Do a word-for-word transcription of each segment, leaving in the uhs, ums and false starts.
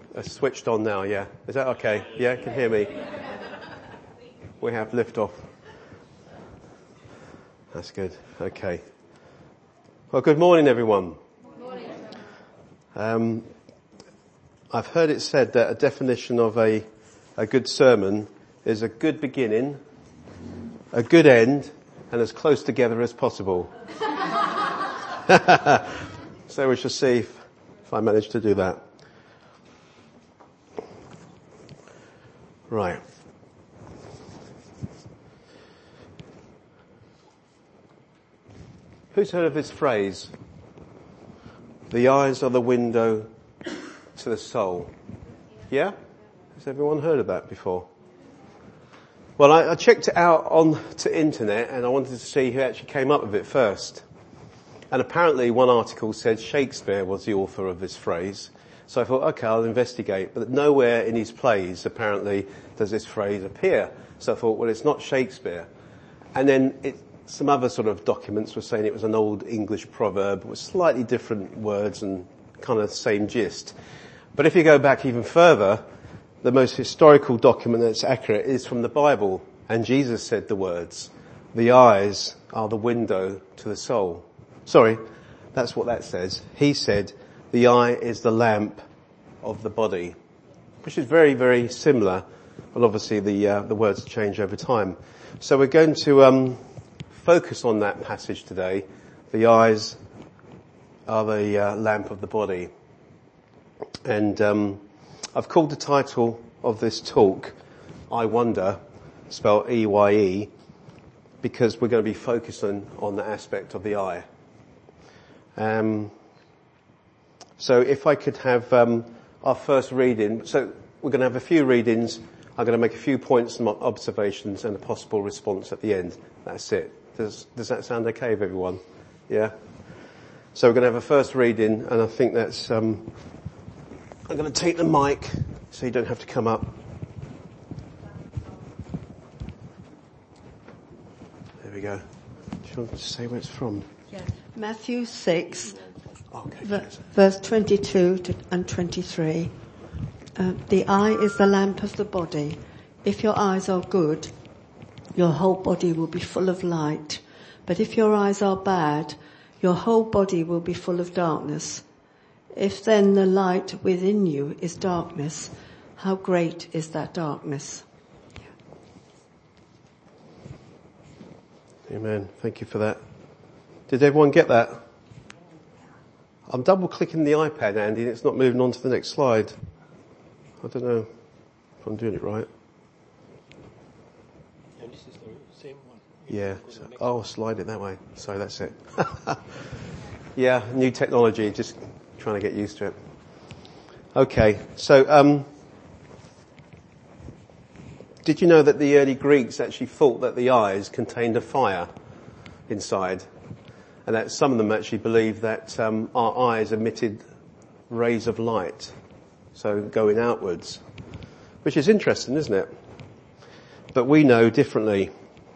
uh, switched on now, yeah. Is that okay? Yeah, can hear me? We have liftoff. That's good. Okay. Well, good morning, everyone. Good morning. Um, I've heard it said that a definition of a, a good sermon is a good beginning, a good end, and as close together as possible. So we shall see if, if I manage to do that. Right. Who's heard of this phrase? The eyes are the window to the soul. Yeah? Has everyone heard of that before? Well, I, I checked it out on the internet and I wanted to see who actually came up with it first. And apparently one article said Shakespeare was the author of this phrase. So I thought, okay, I'll investigate. But nowhere in his plays, apparently, does this phrase appear. So I thought, well, it's not Shakespeare. And then it, some other sort of documents were saying it was an old English proverb with slightly different words and kind of the same gist. But if you go back even further, the most historical document that's accurate is from the Bible. And Jesus said the words, the eyes are the window to the soul. Sorry, that's what that says. He said, the eye is the lamp of the body, which is very, very similar. But obviously the uh, the words change over time. So we're going to um, focus on that passage today. The eyes are the uh, lamp of the body. And um, I've called the title of this talk, I Wonder, spelled E Y E, because we're going to be focusing on the aspect of the eye. Um, so if I could have um, our first reading. So we're going to have a few readings. I'm going to make a few points and observations and a possible response at the end. That's it. Does, does that sound okay with everyone? Yeah? So we're going to have a first reading, and I think that's... Um, I'm going to take the mic so you don't have to come up. There we go. Do you want to say where it's from? Yeah. Matthew six, Okay, v- verse twenty-two to, and twenty-three. Uh, the eye is the lamp of the body. If your eyes are good, your whole body will be full of light. But if your eyes are bad, your whole body will be full of darkness. If then the light within you is darkness, how great is that darkness? Amen. Thank you for that. Did everyone get that? I'm double clicking the iPad, Andy, and it's not moving on to the next slide. I don't know if I'm doing it right. Yeah, this is the same one. Yeah. So, oh, slide it that way. So that's it. Yeah, new technology, just trying to get used to it. Okay, so um, did you know that the early Greeks actually thought that the eyes contained a fire inside? And that some of them actually believed that um, our eyes emitted rays of light, so going outwards, which is interesting, isn't it? But we know differently.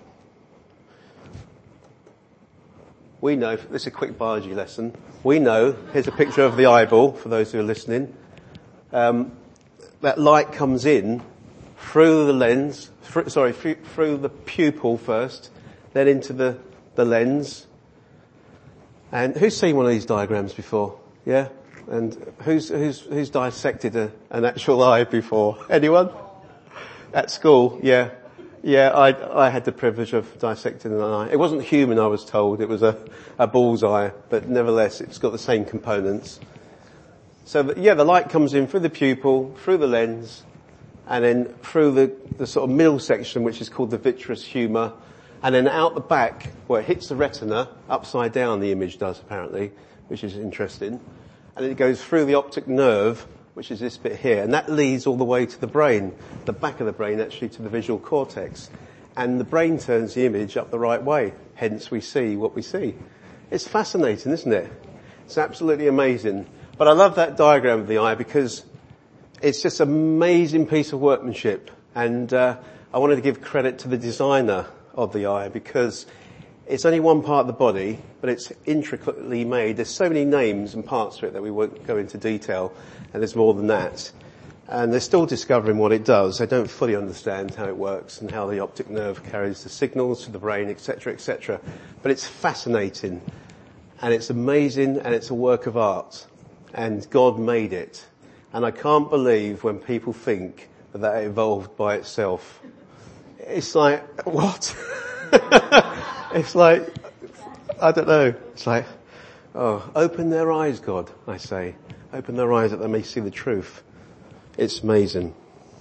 We know, this is a quick biology lesson, we know, here's a picture of the eyeball for those who are listening, um, that light comes in through the lens, through, sorry, through, through the pupil first, then into the, the lens. And who's seen one of these diagrams before? Yeah? And who's, who's, who's dissected a, an actual eye before? Anyone? At school? Yeah. Yeah, I, I had the privilege of dissecting an eye. It wasn't human, I was told. It was a, a bullseye, but nevertheless, it's got the same components. So, that, yeah, the light comes in through the pupil, through the lens, and then through the, the sort of middle section, which is called the vitreous humor, and then out the back, where it hits the retina, upside down the image does apparently, which is interesting. And it goes through the optic nerve, which is this bit here, and that leads all the way to the brain, the back of the brain actually to the visual cortex. And the brain turns the image up the right way, hence we see what we see. It's fascinating, isn't it? It's absolutely amazing. But I love that diagram of the eye because it's just an amazing piece of workmanship. And uh, I wanted to give credit to the designer of the eye because it's only one part of the body, but it's intricately made. There's so many names and parts to it that we won't go into detail, and there's more than that. And they're still discovering what it does. They don't fully understand how it works and how the optic nerve carries the signals to the brain, et cetera, et cetera. But it's fascinating, and it's amazing, and it's a work of art. And God made it. And I can't believe when people think that that evolved by itself. It's like, what? It's like, I don't know. It's like, oh, open their eyes, God, I say. Open their eyes that they may see the truth. It's amazing.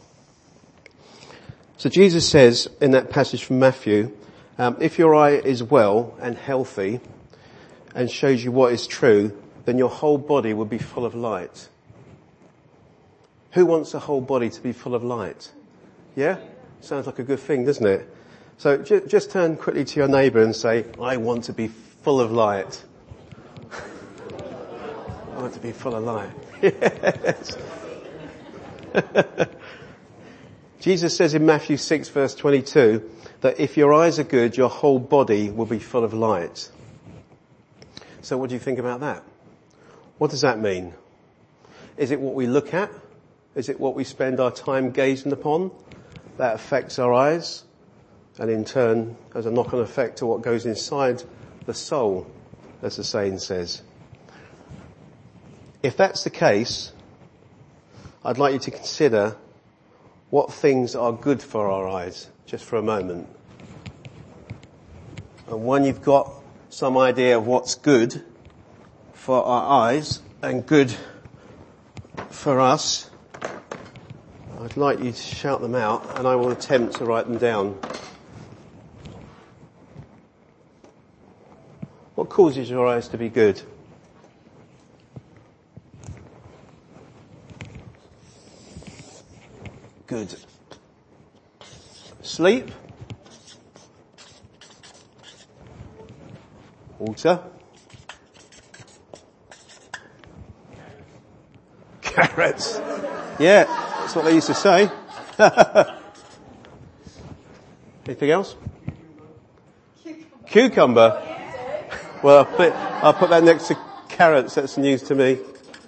So Jesus says in that passage from Matthew, um, if your eye is well and healthy and shows you what is true, then your whole body will be full of light. Who wants a whole body to be full of light? Yeah? Sounds like a good thing, doesn't it? So j- just turn quickly to your neighbour and say, I want to be full of light. I want to be full of light. Yes. Jesus says in Matthew six verse twenty-two that if your eyes are good, your whole body will be full of light. So what do you think about that? What does that mean? Is it what we look at? Is it what we spend our time gazing upon that affects our eyes and in turn has a knock-on effect to what goes inside the soul, as the saying says? If that's the case, I'd like you to consider what things are good for our eyes, just for a moment. And when you've got some idea of what's good for our eyes and good for us, I'd like you to shout them out, and I will attempt to write them down. What causes your eyes to be good? Good. Sleep. Water. Carrots. Yeah, that's what they used to say. Anything else? Cucumber. Well, I'll put, I'll put that next to carrots. That's news to me.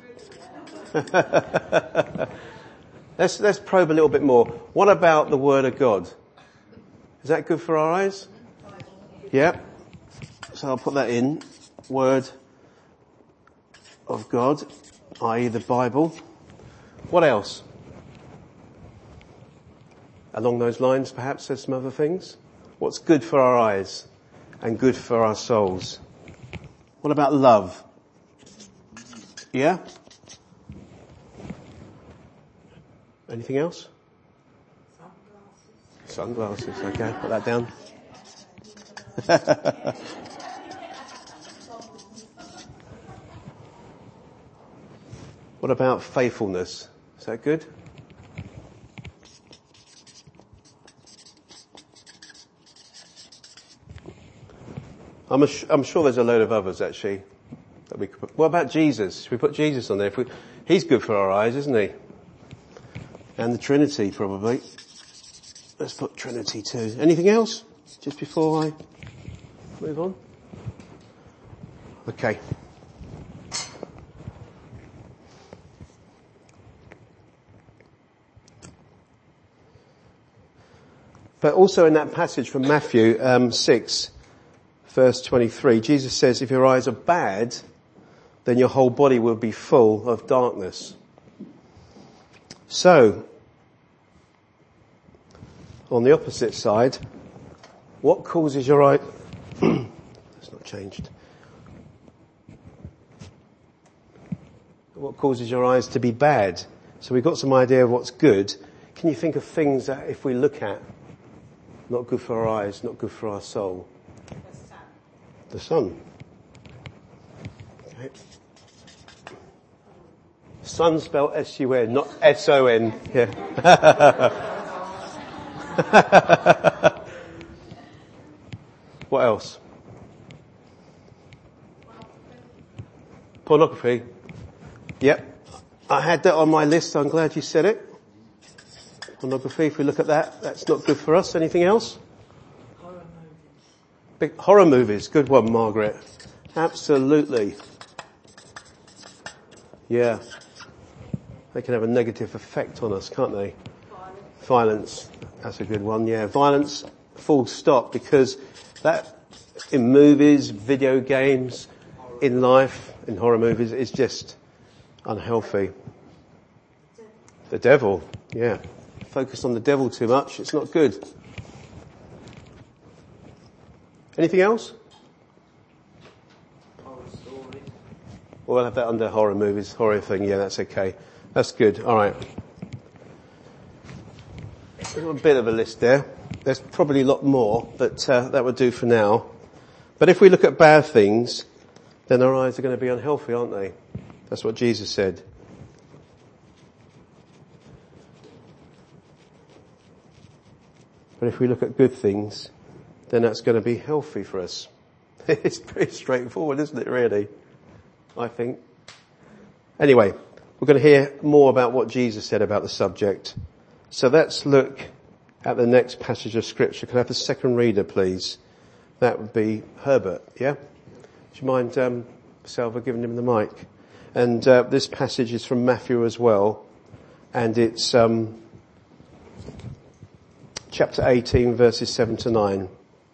Let's, let's probe a little bit more. What about the Word of God? Is that good for our eyes? Yeah. So I'll put that in. Word of God, that is the Bible. What else? Along those lines, perhaps there's some other things. What's good for our eyes and good for our souls? What about love? Yeah? Anything else? Sunglasses. Sunglasses, okay, put that down. What about faithfulness? Is that good? I'm, a, I'm sure there's a load of others actually that we could put. What about Jesus? Should we put Jesus on there? If we, he's good for our eyes, isn't he? And the Trinity, probably. Let's put Trinity too. Anything else? Just before I move on? Okay. But also in that passage from Matthew um, six, verse twenty-three, Jesus says, if your eyes are bad, then your whole body will be full of darkness. So, on the opposite side, what causes your eye... That's not changed. What causes your eyes to be bad? So we've got some idea of what's good. Can you think of things that if we look at, not good for our eyes, not good for our soul? The sun. The sun. Okay. Sun spelled S U N, not S O N. Yeah. What else? Pornography. Yep. I had that on my list, so I'm glad you said it. Pornography, if we look at that, that's not good for us. Anything else? Horror movies. Big horror movies. Good one, Margaret. Absolutely. Yeah. They can have a negative effect on us, can't they? Violence. Violence. That's a good one, yeah. Violence, full stop, because that, in movies, video games, in life, in horror movies, is just unhealthy. The devil, yeah. Focus on the devil too much, it's not good. Anything else? Horror stories. Well, we'll have that under horror movies, horror thing, yeah, that's okay. That's good, alright. There's a bit of a list there. There's probably a lot more, but uh, that would do for now. But if we look at bad things, then our eyes are going to be unhealthy, aren't they? That's what Jesus said. But if we look at good things, then that's going to be healthy for us. It's pretty straightforward, isn't it, really? I think. Anyway, we're going to hear more about what Jesus said about the subject. So let's look at the next passage of Scripture. Can I have the second reader, please? That would be Herbert, yeah? Do you mind, um, Salva, giving him the mic? And uh, this passage is from Matthew as well. And it's um, chapter eighteen, verses seven to nine.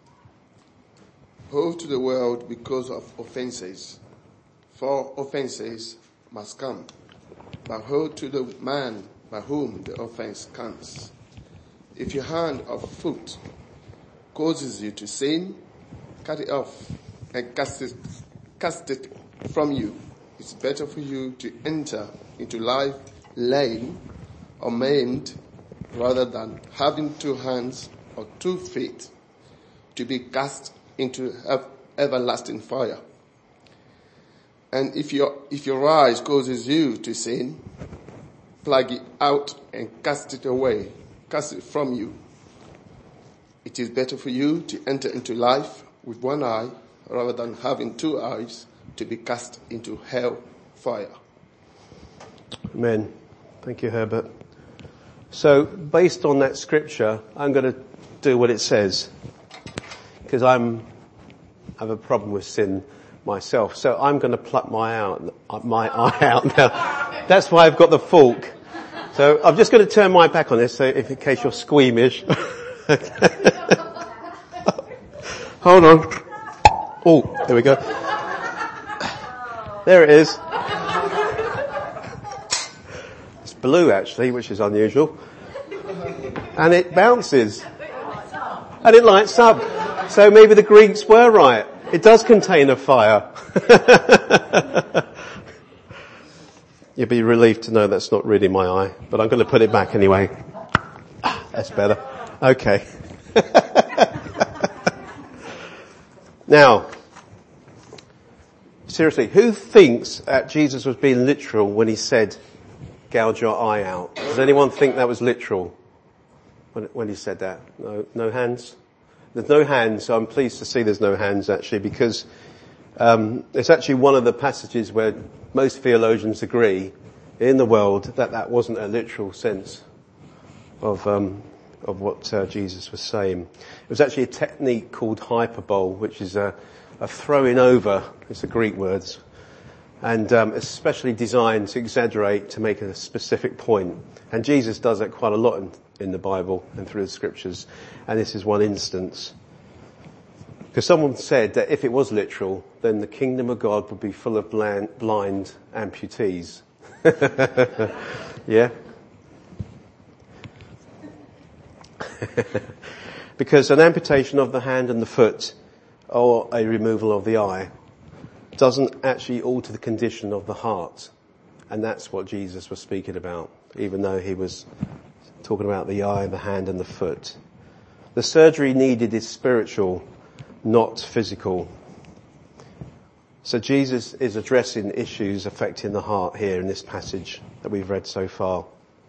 Woe to the world because of offences, for offences must come. But woe to the man by whom the offence comes. If your hand or foot causes you to sin, cut it off and cast it, cast it from you. It's better for you to enter into life lame or maimed rather than having two hands or two feet to be cast into everlasting fire. And if your, if your eyes causes you to sin, plug it out and cast it away, cast it from you. It is better for you to enter into life with one eye rather than having two eyes to be cast into hell fire. Amen. Thank you, Herbert. So, based on that scripture, I'm going to do what it says, because I'm I have a problem with sin myself. So I'm going to pluck my out my eye out now. That's why I've got the fork. So I'm just going to turn my back on this, so if in case you're squeamish. Hold on. Oh, there we go. There it is. It's blue actually, which is unusual. And it bounces. And it lights up. So maybe the Greeks were right. It does contain a fire. You'll be relieved to know that's not really my eye, but I'm going to put it back anyway. That's better. Okay. Now, seriously, who thinks that Jesus was being literal when he said, gouge your eye out? Does anyone think that was literal when, when he said that? No, no hands? There's no hands, so I'm pleased to see there's no hands actually, because um, it's actually one of the passages where most theologians agree in the world that that wasn't a literal sense of um, of what uh, Jesus was saying. It was actually a technique called hyperbole, which is a, a throwing over. It's the Greek words, and um, especially designed to exaggerate to make a specific point. And Jesus does that quite a lot in, in the Bible and through the scriptures. And this is one instance. Because someone said that if it was literal, then the kingdom of God would be full of blind, blind amputees. Yeah? Because an amputation of the hand and the foot, or a removal of the eye, doesn't actually alter the condition of the heart. And that's what Jesus was speaking about, even though he was talking about the eye, the hand and the foot. The surgery needed is spiritual, not physical. So Jesus is addressing issues affecting the heart here in this passage that we've read so far.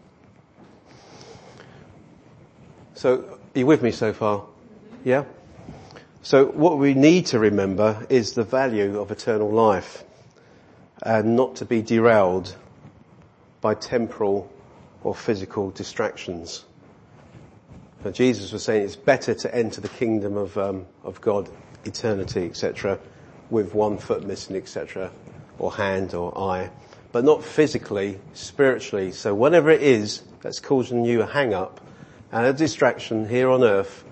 So, are you with me so far? Yeah? So what we need to remember is the value of eternal life, and not to be derailed by temporal or physical distractions. Now, Jesus was saying it's better to enter the kingdom of um, of God, eternity, et cetera, with one foot missing, et cetera, or hand or eye, but not physically, spiritually. So whatever it is that's causing you a hang-up and a distraction here on earth,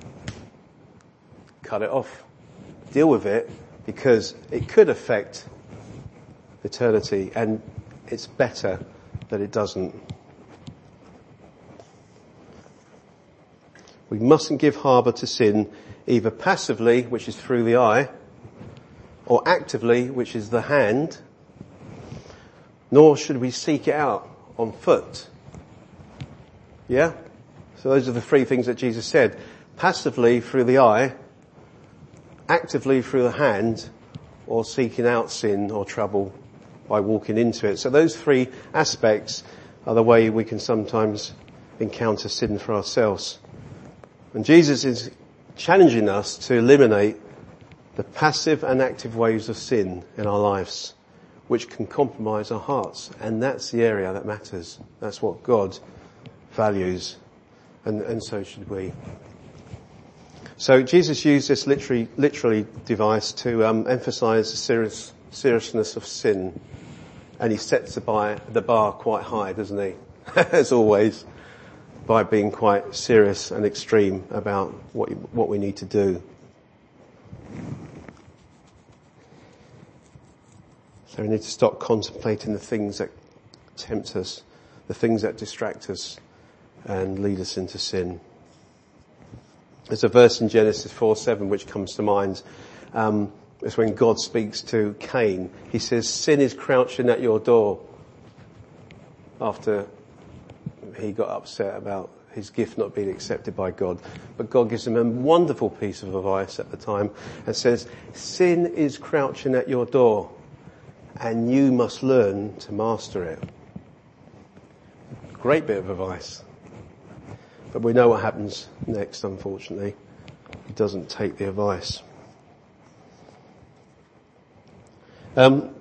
cut it off. Deal with it, because it could affect eternity, and it's better that it doesn't. We mustn't give harbour to sin, either passively, which is through the eye, or actively, which is the hand, nor should we seek it out on foot. Yeah? So those are the three things that Jesus said. Passively through the eye, actively through the hand, or seeking out sin or trouble by walking into it. So those three aspects are the way we can sometimes encounter sin for ourselves. And Jesus is challenging us to eliminate the passive and active ways of sin in our lives, which can compromise our hearts. And that's the area that matters. That's what God values. And, and so should we. So Jesus used this literally, literally device to um, emphasize the serious, seriousness of sin. And he sets the bar, the bar quite high, doesn't he? As always, by being quite serious and extreme about what, what we need to do. So we need to stop contemplating the things that tempt us, the things that distract us and lead us into sin. There's a verse in Genesis four seven which comes to mind. Um, it's when God speaks to Cain. He says, sin is crouching at your door. After he got upset about his gift not being accepted by God. But God gives him a wonderful piece of advice at the time and says, sin is crouching at your door and you must learn to master it. Great bit of advice. But we know what happens next, unfortunately. He doesn't take the advice. Um,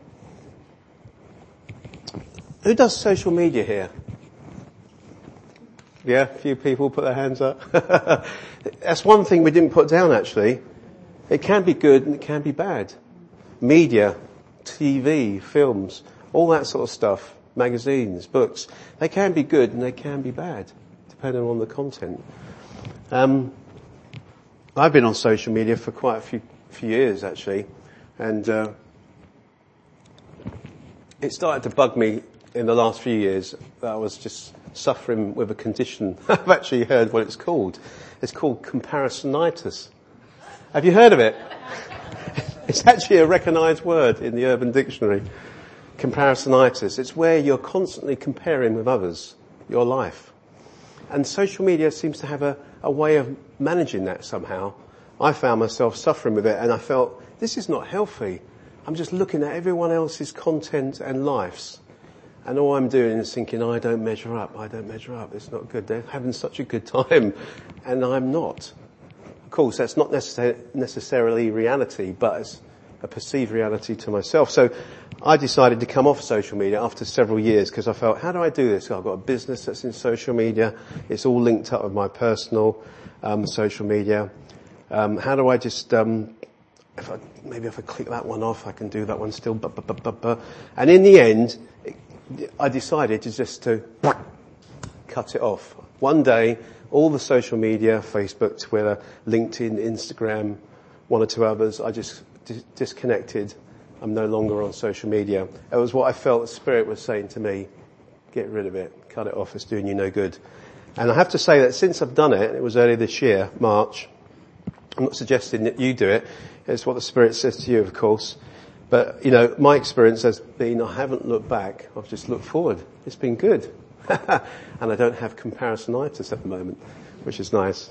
who does social media here? Yeah, a few people put their hands up. That's one thing we didn't put down, actually. It can be good and it can be bad. Media, T V, films, all that sort of stuff, magazines, books, they can be good and they can be bad, depending on the content. Um, I've been on social media for quite a few, few years, actually, and uh, it started to bug me in the last few years that I was just suffering with a condition. I've actually heard what it's called. It's called comparisonitis. Have you heard of it? It's actually a recognised word in the Urban Dictionary. Comparisonitis. It's where you're constantly comparing with others, your life. And social media seems to have a, a way of managing that somehow. I found myself suffering with it and I felt, this is not healthy. I'm just looking at everyone else's content and lives. And all I'm doing is thinking, I don't measure up, I don't measure up, it's not good. They're having such a good time and I'm not. Of course, that's not necessar- necessarily reality, but it's a perceived reality to myself. So I decided to come off social media after several years because I felt, how do I do this? I've got a business that's in social media. It's all linked up with my personal um, social media. Um, how do I just, um, if I, maybe if I click that one off, I can do that one still. Buh, buh, buh, buh, buh. And in the end, I decided to just to cut it off. One day, all the social media, Facebook, Twitter, LinkedIn, Instagram, one or two others, I just d- disconnected. I'm no longer on social media. It was what I felt the Spirit was saying to me. Get rid of it. Cut it off. It's doing you no good. And I have to say that since I've done it, it was earlier this year, March. I'm not suggesting that you do it. It's what the Spirit says to you, of course. But, you know, my experience has been I haven't looked back. I've just looked forward. It's been good. And I don't have comparisonitis at the moment, which is nice.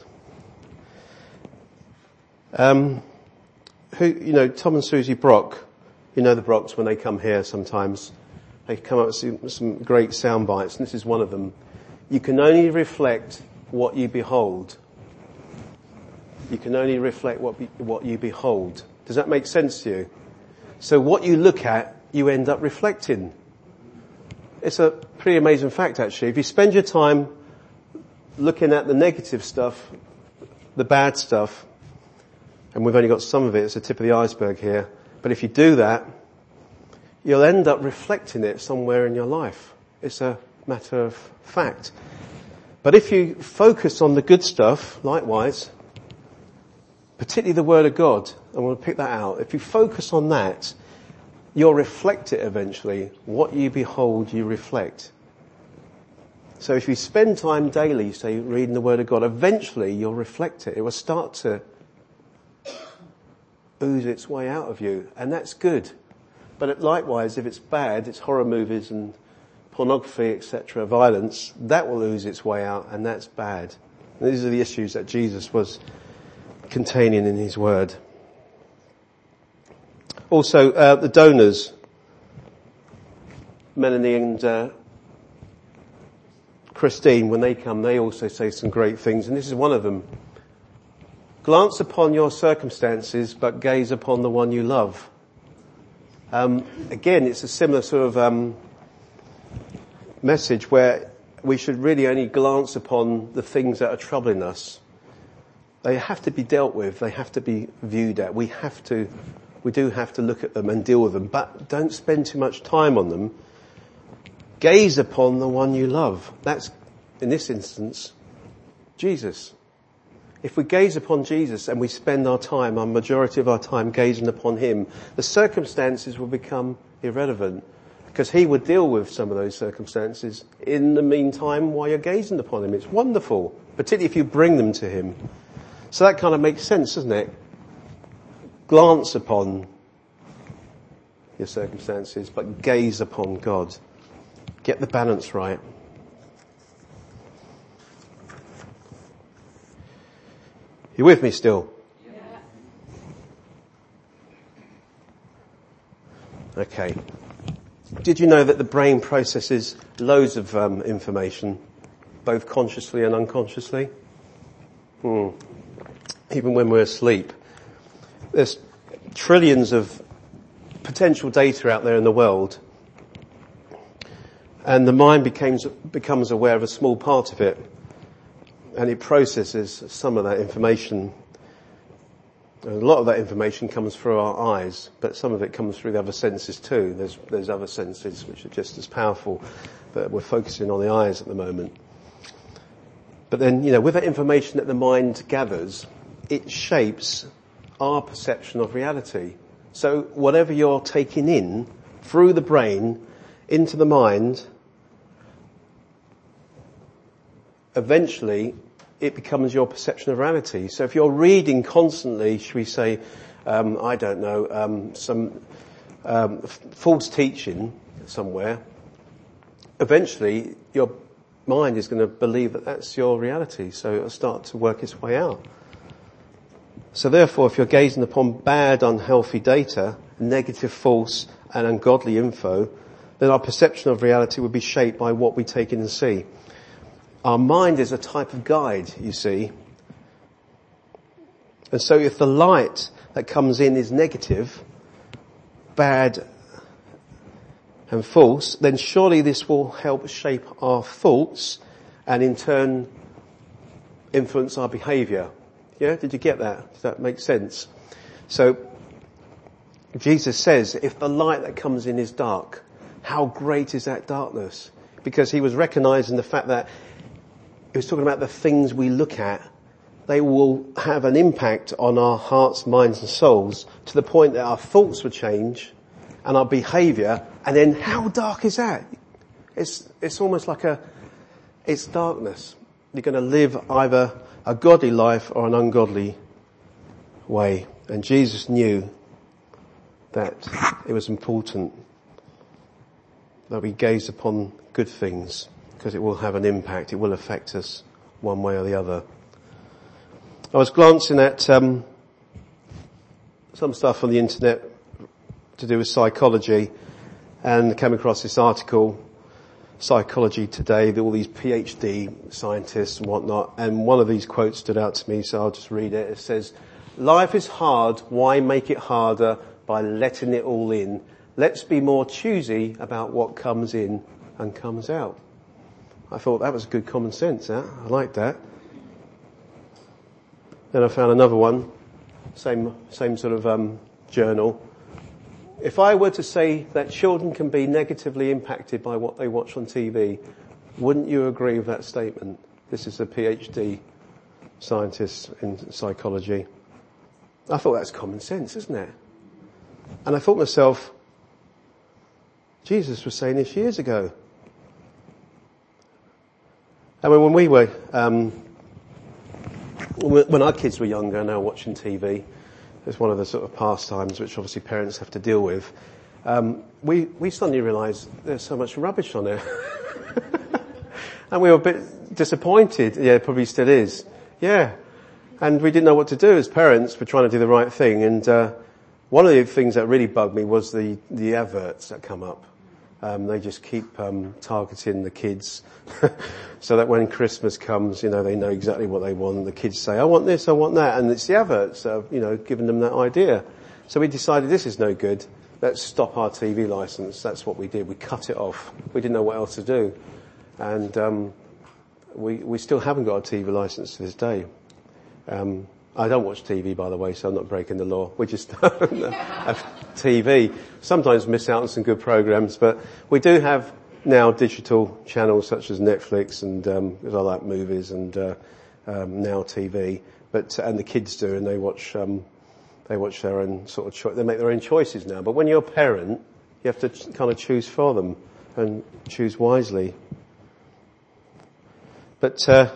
Um, who, you know, Tom and Susie Brock, you know the Brocks when they come here sometimes, they come up with some, some great sound bites, and this is one of them. You can only reflect what you behold. You can only reflect what, be, what you behold. Does that make sense to you? So what you look at, you end up reflecting. It's a pretty amazing fact, actually. If you spend your time looking at the negative stuff, the bad stuff, and we've only got some of it, it's the tip of the iceberg here, but if you do that, you'll end up reflecting it somewhere in your life. It's a matter of fact. But if you focus on the good stuff, likewise, particularly the Word of God, I want to pick that out. If you focus on that, you'll reflect it eventually. What you behold, you reflect. So if you spend time daily, say, reading the Word of God, eventually you'll reflect it. It will start to ooze its way out of you, and that's good. But it, likewise, if it's bad, it's horror movies and pornography, et cetera, violence, that will ooze its way out, and that's bad. And these are the issues that Jesus was containing in his word. Also, uh, the donors, Melanie and uh, Christine, when they come, they also say some great things, and this is one of them. Glance upon your circumstances, but gaze upon the one you love. Um, again, it's a similar sort of um, message where we should really only glance upon the things that are troubling us. They have to be dealt with. They have to be viewed at. We have to, we do have to look at them and deal with them, but don't spend too much time on them. Gaze upon the one you love. That's, in this instance, Jesus. If we gaze upon Jesus and we spend our time, our majority of our time gazing upon him, the circumstances will become irrelevant because he would deal with some of those circumstances in the meantime while you're gazing upon him. It's wonderful, particularly if you bring them to him. So that kind of makes sense, doesn't it? Glance upon your circumstances, but gaze upon God. Get the balance right. You with me still? Yeah. Okay. Did you know that the brain processes loads of um, information, both consciously and unconsciously? Hmm. Even when we're asleep. There's trillions of potential data out there in the world, and the mind becomes, becomes aware of a small part of it. And it processes some of that information. And a lot of that information comes through our eyes, but some of it comes through the other senses too. There's, there's other senses which are just as powerful, but we're focusing on the eyes at the moment. But then, you know, with that information that the mind gathers, it shapes our perception of reality. So whatever you're taking in through the brain into the mind, eventually it becomes your perception of reality. So if you're reading constantly, should we say, um, I don't know, um, some um, f- false teaching somewhere, eventually your mind is going to believe that that's your reality. So it'll start to work its way out. So therefore, if you're gazing upon bad, unhealthy data, negative, false, and ungodly info, then our perception of reality will be shaped by what we take in and see. Our mind is a type of guide, you see. And so if the light that comes in is negative, bad and false, then surely this will help shape our thoughts and in turn influence our behaviour. Yeah, did you get that? Does that make sense? So Jesus says, if the light that comes in is dark, how great is that darkness? Because he was recognising the fact that he was talking about the things we look at. They will have an impact on our hearts, minds and souls to the point that our thoughts will change and our behaviour. And then how dark is that? It's, it's almost like a, it's darkness. You're going to live either a godly life or an ungodly way. And Jesus knew that it was important that we gaze upon good things, because it will have an impact. It will affect us one way or the other. I was glancing at um, some stuff on the internet to do with psychology and came across this article, Psychology Today, all these PhD scientists and whatnot, and one of these quotes stood out to me, so I'll just read it. It says, "Life is hard, why make it harder by letting it all in? Let's be more choosy about what comes in and comes out." I thought that was good common sense, huh? I like that. Then I found another one, same same sort of um, journal, If I were to say that children can be negatively impacted by what they watch on T V, wouldn't you agree with that statement? This is a PhD scientist in psychology. I thought that's common sense, isn't it? And I thought to myself, Jesus was saying this years ago. I mean, when we were, um, when our kids were younger and they were watching T V, it's one of the sort of pastimes which obviously parents have to deal with. Um, we, we suddenly realised there's so much rubbish on there. And we were a bit disappointed. Yeah, it probably still is. Yeah. And we didn't know what to do as parents. We're trying to do the right thing. And, uh, one of the things that really bugged me was the, the adverts that come up. Um, they just keep, um, targeting the kids so that when Christmas comes, you know, they know exactly what they want. The kids say, I want this, I want that. And it's the adverts that have, you know, given them that idea. So we decided this is no good. Let's stop our T V license. That's what we did. We cut it off. We didn't know what else to do. And, um, we, we still haven't got a T V license to this day. Um, I don't watch T V, by the way, so I'm not breaking the law. We just don't have T V. Sometimes miss out on some good programs, but we do have now digital channels such as Netflix and, um, because I like movies and, uh, um, Now T V. But, and the kids do, and they watch, um, they watch their own sort of choice. They make their own choices now. But when you're a parent, you have to ch- kind of choose for them and choose wisely. But, uh,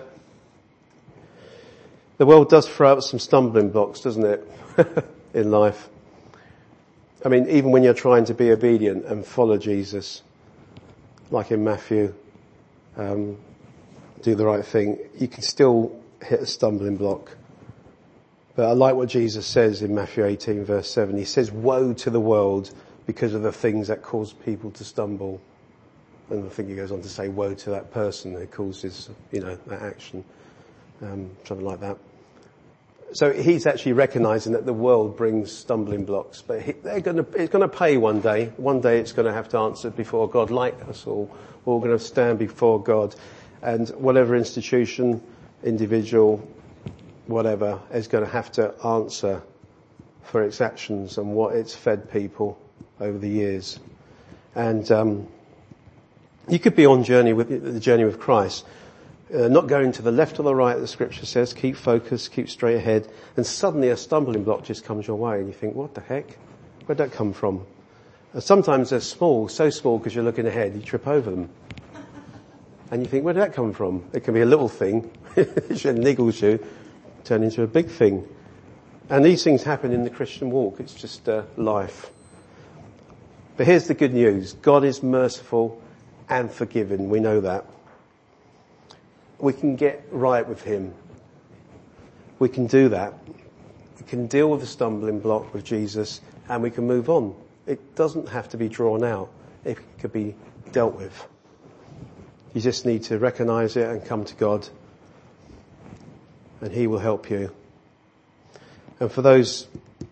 the world does throw out some stumbling blocks, doesn't it, in life? I mean, even when you're trying to be obedient and follow Jesus, like in Matthew, um, do the right thing, you can still hit a stumbling block. But I like what Jesus says in Matthew eighteen verse seven. He says, woe to the world because of the things that cause people to stumble. And I think he goes on to say, woe to that person who causes, you know, that action. Um, something like that. So he's actually recognizing that the world brings stumbling blocks, but he, they're going to, it's going to pay one day. One day it's going to have to answer before God, like us all. We're all going to stand before God, and whatever institution, individual, whatever, is going to have to answer for its actions and what it's fed people over the years. And um, you could be on journey with the journey with Christ. Uh, not going to the left or the right, the scripture says, keep focused, keep straight ahead, and suddenly a stumbling block just comes your way and you think, what the heck? Where'd that come from? And sometimes they're small, so small because you're looking ahead, you trip over them. And you think, where did that come from? It can be a little thing, it niggles you, turn into a big thing. And these things happen in the Christian walk, it's just uh, life. But here's the good news, God is merciful and forgiving, we know that. We can get right with him. We can do that. We can deal with the stumbling block with Jesus and we can move on. It doesn't have to be drawn out. It could be dealt with. You just need to recognize it and come to God and he will help you. And for those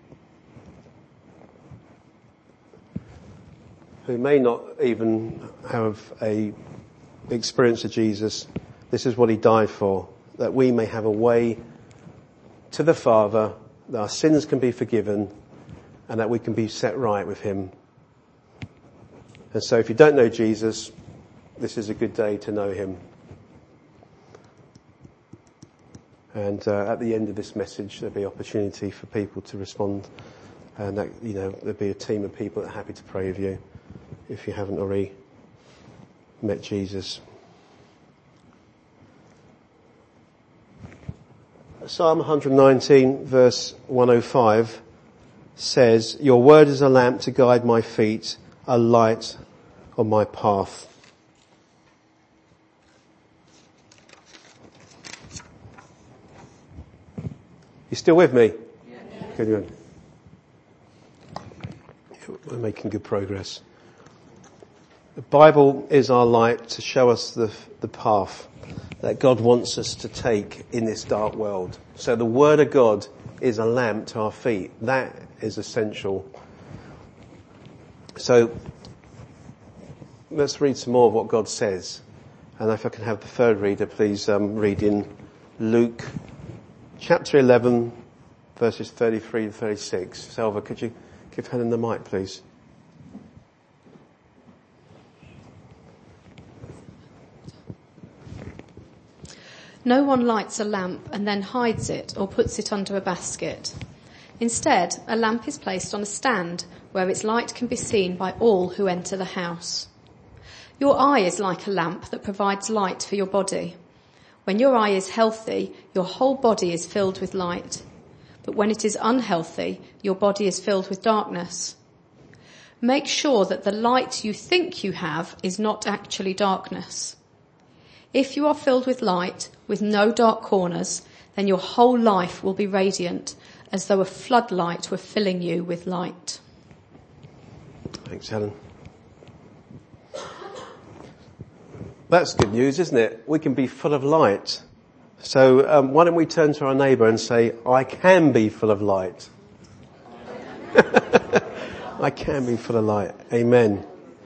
who may not even have a experience of Jesus, this is what he died for, that we may have a way to the Father, that our sins can be forgiven, and that we can be set right with him. And so if you don't know Jesus, this is a good day to know him. And uh, at the end of this message, there'll be opportunity for people to respond. And that, you know, there'll be a team of people that are happy to pray with you if you haven't already met Jesus. Psalm one nineteen verse one oh five says, your word is a lamp to guide my feet, a light on my path. You still with me? Yeah. Good, good. We're making good progress. The Bible is our light to show us the, the path that God wants us to take in this dark world. So the Word of God is a lamp to our feet. That is essential. So let's read some more of what God says. And if I can have the third reader, please um, read in Luke chapter eleven, verses thirty-three to thirty-six. Salva, could you give Helen the mic, please? No one lights a lamp and then hides it or puts it under a basket. Instead, a lamp is placed on a stand where its light can be seen by all who enter the house. Your eye is like a lamp that provides light for your body. When your eye is healthy, your whole body is filled with light. But when it is unhealthy, your body is filled with darkness. Make sure that the light you think you have is not actually darkness. If you are filled with light, with no dark corners, then your whole life will be radiant, as though a floodlight were filling you with light. Thanks, Helen. That's good news, isn't it? We can be full of light. So um, why don't we turn to our neighbour and say, I can be full of light. I can be full of light. Amen.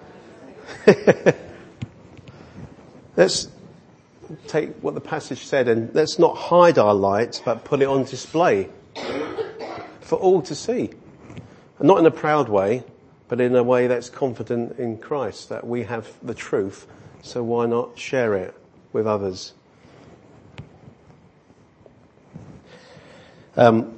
Let's take what the passage said and let's not hide our light, but put it on display for all to see. And not in a proud way, but in a way that's confident in Christ, that we have the truth. So why not share it with others? Um,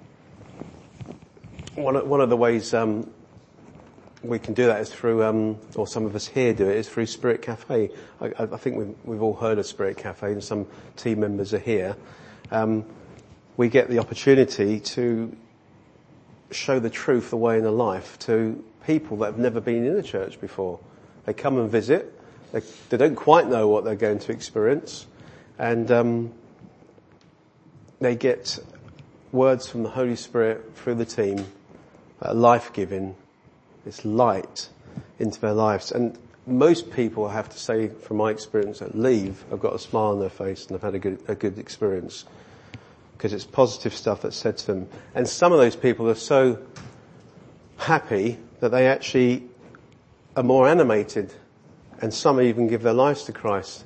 one, of, one of the ways um, we can do that is through, um, or some of us here do it, is through Spirit Cafe. I, I think we've, we've all heard of Spirit Cafe, and some team members are here. Um, we get the opportunity to show the truth, the way, and the life to people that have never been in the church before. They come and visit. They, they don't quite know what they're going to experience, and um, they get words from the Holy Spirit through the team, uh, life-giving, it's light into their lives. And most people, I have to say, from my experience, that leave, have got a smile on their face and have had a good, a good experience, because it's positive stuff that's said to them. And some of those people are so happy that they actually are more animated, and some even give their lives to Christ.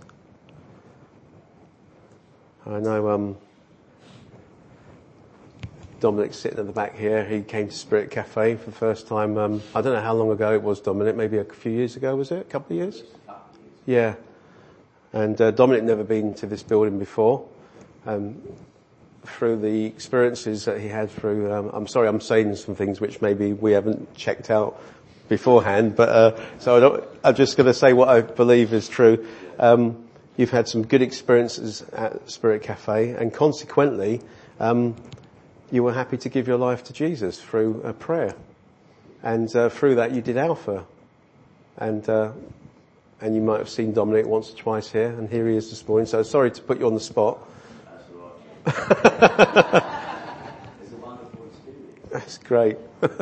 I know um, Dominic's sitting at the back here. He came to Spirit Cafe for the first time. Um, I don't know how long ago it was, Dominic. Maybe a few years ago, was it? A couple of years? Yeah. And uh, Dominic never been to this building before. Um, through the experiences that he had through, um, I'm sorry, I'm saying some things which maybe we haven't checked out beforehand, but uh, so I don't, I'm just going to say what I believe is true. Um, you've had some good experiences at Spirit Cafe, and consequently, um, you were happy to give your life to Jesus through a prayer, and uh, through that you did Alpha, and uh, and you might have seen Dominic once or twice here, and here he is this morning. So sorry to put you on the spot. That's all right. It's a wonderful experience. That's great.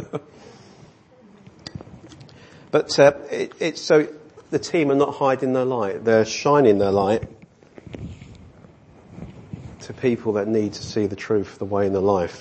But uh, it, it's so the team are not hiding their light; they're shining their light to people that need to see the truth, the way, and the life.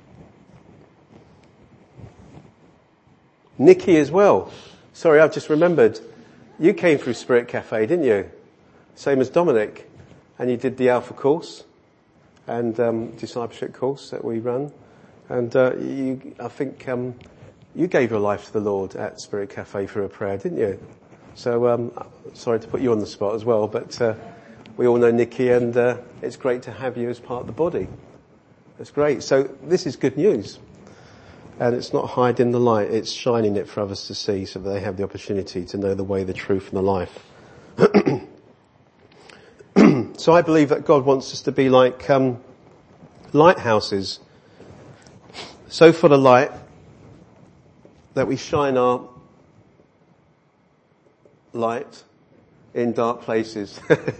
Nikki as well. Sorry, I've just remembered. You came through Spirit Cafe, didn't you? Same as Dominic, and you did the Alpha course and um, discipleship course that we run, and uh, you, I think. Um, You gave your life to the Lord at Spirit Cafe through a prayer, didn't you? So, um, sorry to put you on the spot as well, but uh, we all know Nikki, and uh, it's great to have you as part of the body. That's great. So this is good news. And it's not hiding the light, it's shining it for others to see, so that they have the opportunity to know the way, the truth, and the life. So I believe that God wants us to be like um, lighthouses, so full of light that we shine our light in dark places.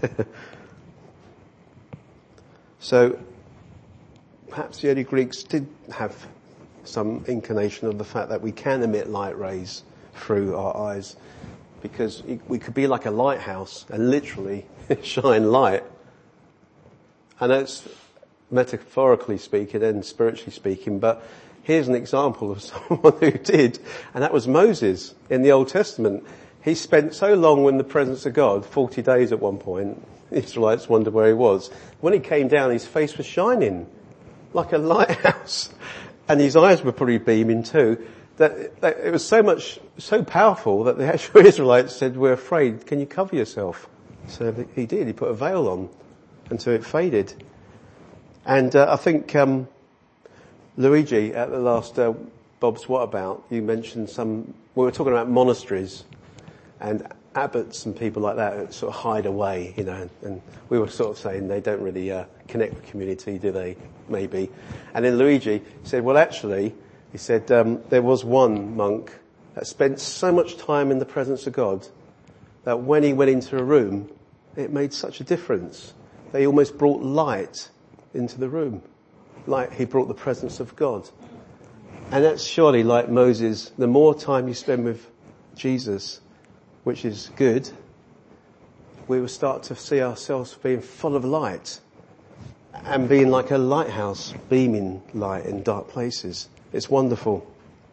So perhaps the early Greeks did have some inclination of the fact that we can emit light rays through our eyes, because we could be like a lighthouse and literally shine light. I know it's metaphorically speaking and spiritually speaking, but here's an example of someone who did, and that was Moses in the Old Testament. He spent so long in the presence of God, forty days at one point. The Israelites wondered where he was. When he came down, his face was shining like a lighthouse, and his eyes were probably beaming too. That, that it was so much, so powerful that the actual Israelites said, "We're afraid. Can you cover yourself?" So he did. He put a veil on, until it faded. And uh, I think um, Luigi at the last uh, Bob's What About, you mentioned some. We were talking about monasteries and abbots and people like that that sort of hide away, you know. And we were sort of saying they don't really uh, connect with community, do they? Maybe. And then Luigi said, well, actually, he said um, there was one monk that spent so much time in the presence of God that when he went into a room, it made such a difference. They almost brought light into the room. Like he brought the presence of God. And that's surely like Moses. The more time you spend with Jesus, which is good, we will start to see ourselves being full of light and being like a lighthouse, beaming light in dark places. It's wonderful.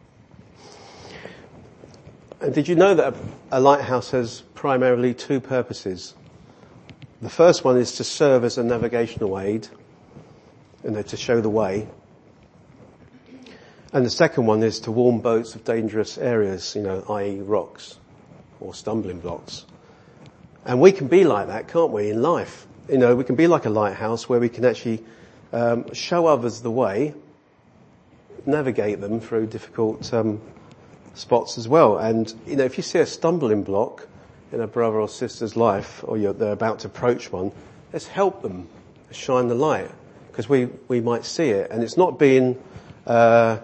And did you know that a, a lighthouse has primarily two purposes? The first one is to serve as a navigational aid, you know, to show the way. And the second one is to warn boats of dangerous areas, you know, that is rocks or stumbling blocks. And we can be like that, can't we, in life? You know, we can be like a lighthouse where we can actually um, show others the way, navigate them through difficult um, spots as well. And, you know, if you see a stumbling block in a brother or sister's life, or you're, they're about to approach one, let's help them shine the light, because we, we might see it. And it's not being uh,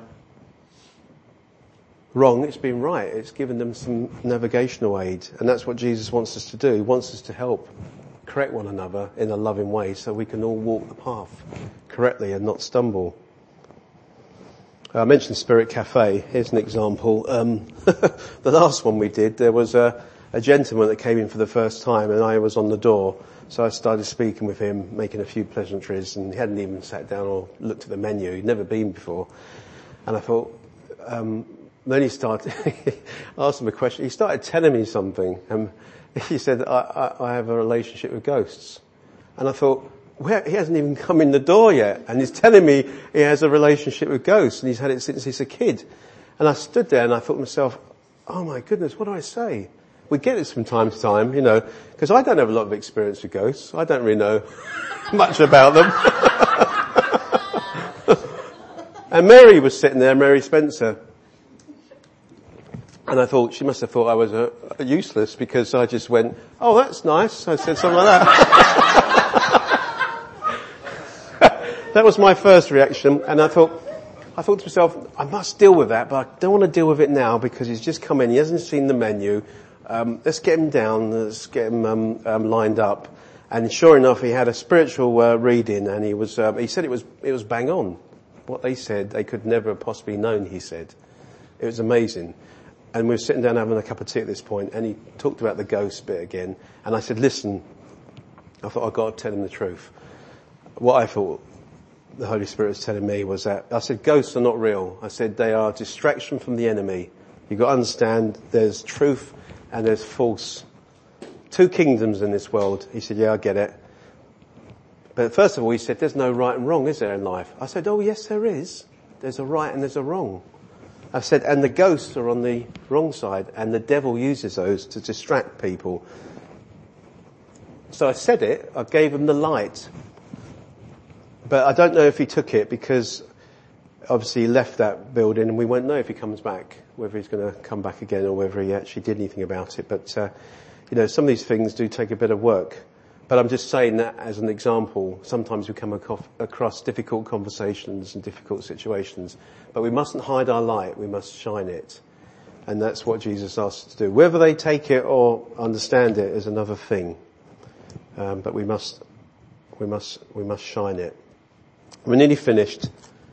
wrong, it's being right. It's giving them some navigational aid. And that's what Jesus wants us to do. He wants us to help correct one another in a loving way so we can all walk the path correctly and not stumble. I mentioned Spirit Cafe. Here's an example. Um, the last one we did, there was a, a gentleman that came in for the first time, and I was on the door. So I started speaking with him, making a few pleasantries, and he hadn't even sat down or looked at the menu. He'd never been before. And I thought, um, then he started, I asked him a question. He started telling me something. And he said, I, I, I have a relationship with ghosts. And I thought, well, he hasn't even come in the door yet. And he's telling me he has a relationship with ghosts, and he's had it since he's a kid. And I stood there and I thought to myself, oh my goodness, what do I say? We get this from time to time, you know, because I don't have a lot of experience with ghosts. I don't really know much about them. And Mary was sitting there, Mary Spencer. And I thought, she must have thought I was uh, useless, because I just went, oh, that's nice. I said something like that. That was my first reaction. And I thought, I thought to myself, I must deal with that, but I don't want to deal with it now because he's just come in. He hasn't seen the menu. Um, let's get him down. Let's get him um, um, lined up. And sure enough, he had a spiritual uh, reading, and he was. Um, he said it was it was bang on. What they said, they could never have possibly known. He said, it was amazing. And we were sitting down having a cup of tea at this point, and he talked about the ghost bit again. And I said, listen, I thought I've got to tell him the truth. What I thought the Holy Spirit was telling me was that, I said, ghosts are not real. I said, they are a distraction from the enemy. You've got to understand there's truth and there's false. Two kingdoms in this world. He said, yeah, I get it. But first of all, he said, there's no right and wrong, is there, in life? I said, oh, yes, there is. There's a right and there's a wrong. I said, and the ghosts are on the wrong side, and the devil uses those to distract people. So I said it, I gave him the light. But I don't know if he took it, because obviously he left that building and we won't know if he comes back, whether he's going to come back again or whether he actually did anything about it. But, uh, you know, some of these things do take a bit of work. But I'm just saying that as an example. Sometimes we come across difficult conversations and difficult situations, but we mustn't hide our light. We must shine it. And that's what Jesus asked us to do. Whether they take it or understand it is another thing. Um, but we must, we must, we must shine it. We're nearly finished.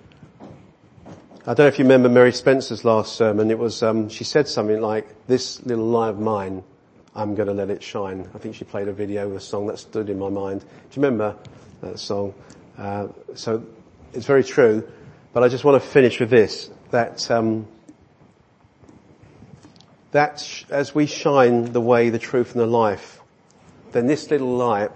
I don't know if you remember Mary Spencer's last sermon. It was, um, she said something like, this little light of mine, I'm going to let it shine. I think she played a video with a song that stood in my mind. Do you remember that song? Uh, so it's very true. But I just want to finish with this, that, um, that sh- as we shine the way, the truth and the life, then this little light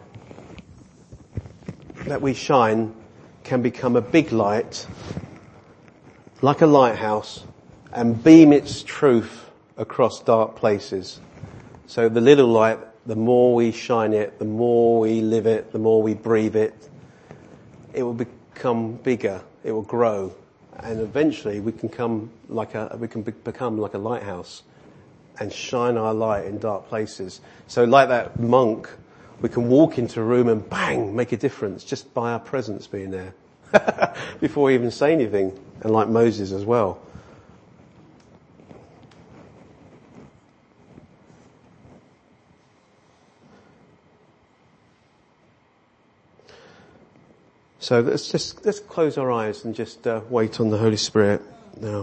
that we shine can become a big light, like a lighthouse, and beam its truth across dark places. So the little light the more we shine it, the more we live it, the more we breathe it, it will become bigger, it will grow, and eventually we can come like a, we can be, become like a lighthouse and shine our light in dark places. So like that monk, we can walk into a room and bang, make a difference just by our presence being there before we even say anything, and like Moses as well. So let's just, let's close our eyes and just uh, wait on the Holy Spirit now.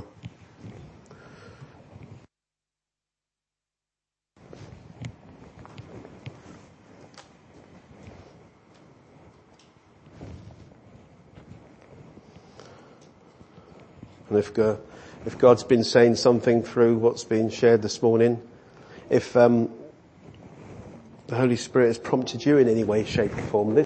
And if, uh, if God's been saying something through what's been shared this morning, if um, the Holy Spirit has prompted you in any way, shape or form,